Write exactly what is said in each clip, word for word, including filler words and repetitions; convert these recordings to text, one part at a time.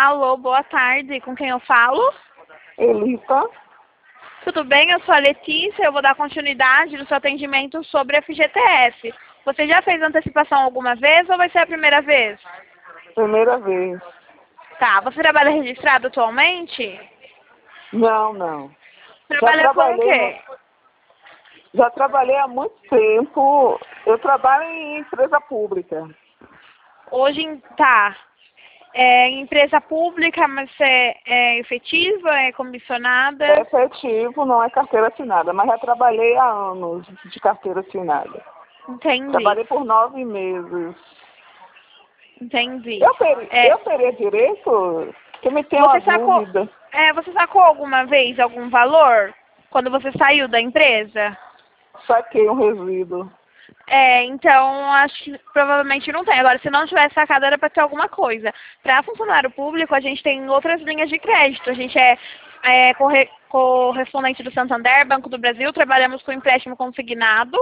Alô, boa tarde. Com quem eu falo? Elita. Tudo bem? Eu sou a Letícia. Eu vou dar continuidade no seu atendimento sobre F G T S. Você já fez antecipação alguma vez ou vai ser a primeira vez? Primeira vez. Tá. Você trabalha registrado atualmente? Não, não. Trabalha já com o trabalhei, quê? já trabalhei há muito tempo. Eu trabalho em empresa pública. Hoje, em- tá. É empresa pública, mas é, é efetiva, é comissionada? É efetivo, não é carteira assinada, mas já trabalhei há anos de carteira assinada. Entendi. Trabalhei por nove meses. Entendi. Eu teria, É, eu teria direito? Que me tem uma você sacou, dúvida. é, você sacou alguma vez algum valor quando você saiu da empresa? Saquei um resíduo. É, então acho que provavelmente não tem. Agora, se não tivesse sacado, era para ter alguma coisa. Para funcionário público, a gente tem outras linhas de crédito. A gente é, é corre, correspondente do Santander, Banco do Brasil, trabalhamos com empréstimo consignado,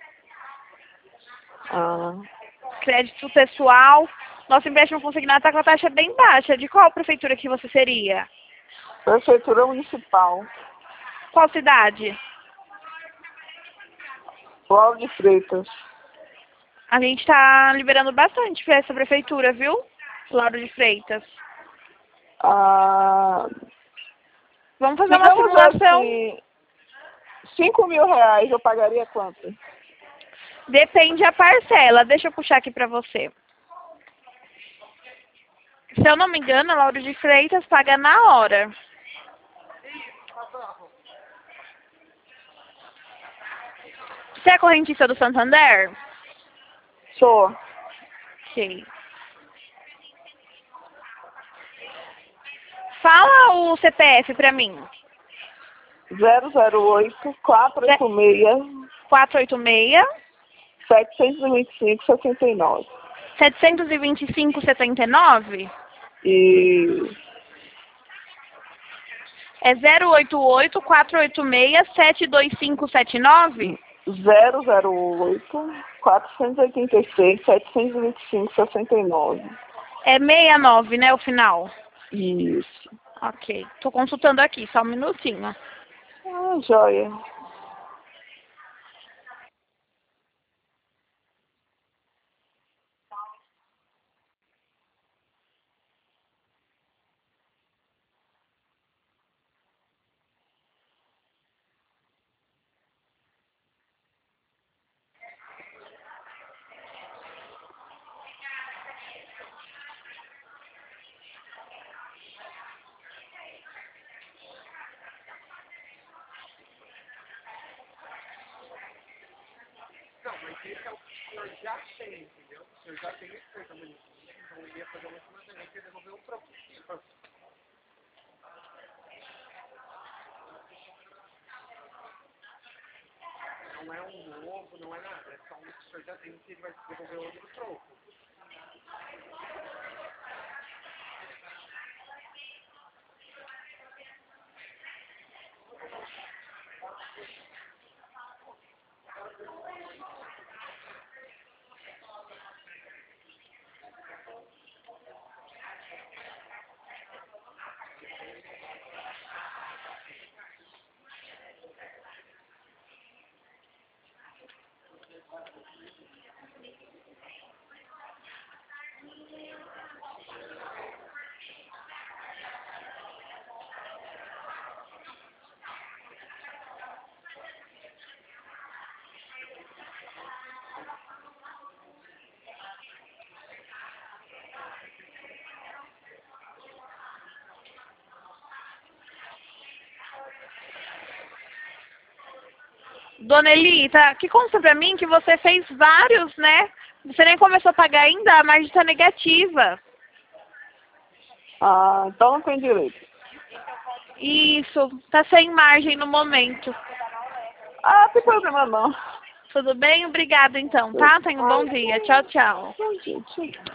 Ah, crédito pessoal. Nosso empréstimo consignado está com a taxa bem baixa. De qual prefeitura que você seria? Prefeitura Municipal. Qual cidade? Lauro de Freitas. A gente está liberando bastante para essa prefeitura, viu? Lauro de Freitas. Ah, Vamos fazer uma digamos simulação. assim, cinco mil reais eu pagaria quanto? Depende a parcela. Deixa eu puxar aqui para você. Se eu não me engano, a Lauro de Freitas paga na hora. Você é correntista do Santander? Sou. Ok. Fala o C P F para mim. zero zero oito, quatro oito seis, quatro oito seis, setecentos e vinte e cinco, sessenta e nove. setecentos e vinte e cinco, setenta e nove? E É zero oito oito, quatro oito seis, sete dois cinco sete nove? zero zero oito, quatrocentos e oitenta e seis, setecentos e vinte e cinco, sessenta e nove. É sessenta e nove, né, o final? Isso. Ok. Tô consultando aqui, só um minutinho. Ah, joia. Dona Elita, que consta pra mim que você fez vários, né? Você nem começou a pagar ainda, a margem tá negativa. Ah, então não tem direito. Isso, tá sem margem no momento. Ah, não tem problema não. Tudo bem? Obrigada então, tá? Tenha um bom dia. Tchau, tchau. Ai, gente.